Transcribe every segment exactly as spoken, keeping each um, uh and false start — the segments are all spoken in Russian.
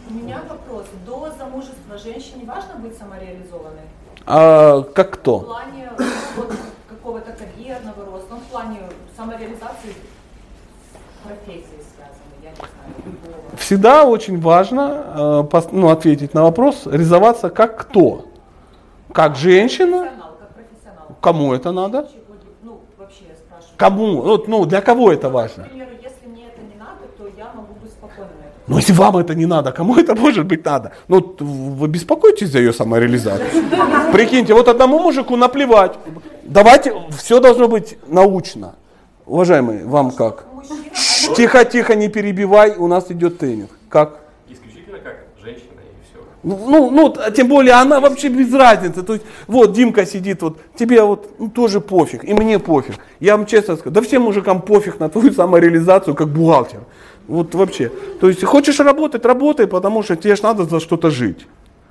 У меня вопрос. До замужества женщине важно быть самореализованной? А, как кто? В плане вот, какого-то карьерного роста, ну, в плане самореализации профессии связаны, я не знаю, любого. Всегда очень важно э, ну, ответить на вопрос, реализоваться как кто? Как женщина? Профессионал, как профессионал. Кому это надо? Ну, вообще я спрашиваю. Кому? Вот, ну, для кого это важно? К примеру, если мне это не надо, то я могу быть спокойна на это. Ну, если вам это не надо, кому это может быть надо? Ну, вы беспокойтесь за ее самореализацию. Прикиньте, вот одному мужику наплевать. Давайте, все должно быть научно. Уважаемый, вам как? Тихо, тихо, не перебивай, у нас идет тренинг. Как? Исключительно как женщина и все. Ну, ну, тем более она вообще без разницы. То есть, вот Димка сидит, вот тебе вот ну, тоже пофиг, и мне пофиг. Я вам честно скажу, да всем мужикам пофиг на твою самореализацию как бухгалтер. Вот вообще. То есть, хочешь работать, работай, потому что тебе же надо за что-то жить.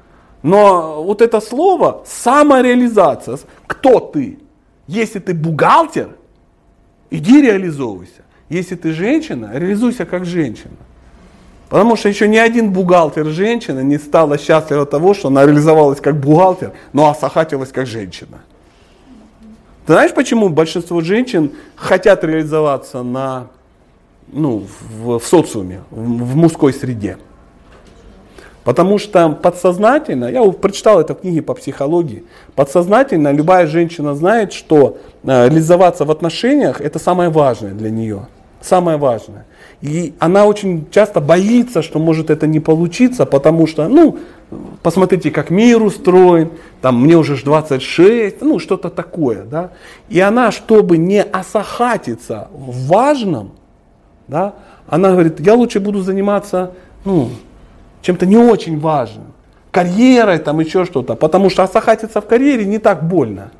Но вот это слово самореализация, кто ты? Если ты бухгалтер, иди реализовывайся. Если ты женщина, реализуйся как женщина. Потому что еще ни один бухгалтер женщина не стала счастлива от того, что она реализовалась как бухгалтер, но осахатилась как женщина. Ты знаешь, почему большинство женщин хотят реализоваться на, ну, в, в социуме, в, в мужской среде? Потому что подсознательно, я прочитал это в книге по психологии, подсознательно любая женщина знает, что э, реализоваться в отношениях это самое важное для нее. Самое важное. И она очень часто боится, что может это не получиться, потому что, ну, посмотрите, как мир устроен, там, мне уже двадцать шесть, ну, что-то такое, да. И она, чтобы не осахатиться в важном, да, она говорит, я лучше буду заниматься, ну, чем-то не очень важным, карьерой, там, еще что-то, потому что осахатиться в карьере не так больно.